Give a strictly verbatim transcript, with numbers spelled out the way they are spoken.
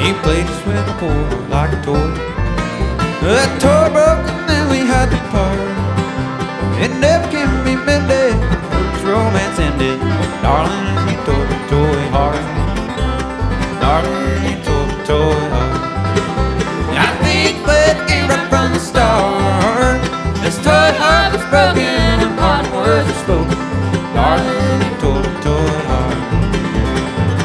He played us with a boy like a toy. The toy broke and then we